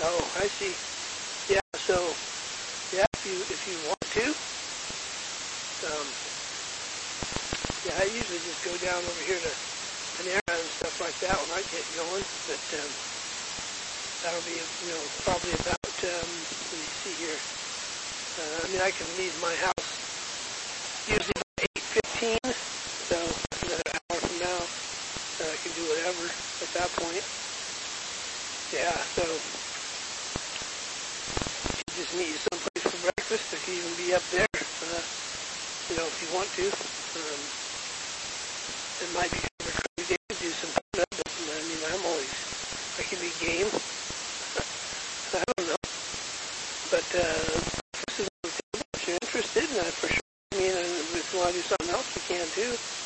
Oh, I see. Yeah, so, yeah, if you want to, um, yeah, I usually just go down over here to Panera and stuff like that when I get going, but, that'll be, probably about, let me see here. I mean, I can leave my house usually about 8:15, so another hour from now, I can do whatever at that point. Yeah, so just meet you someplace for breakfast. I could even be up there, if you want to. It might be kind of a crazy day to do some fun, but I mean, I can be game. I don't know. But, this is on the table if you're interested, and for sure, I mean, if you want to do something else, you can too.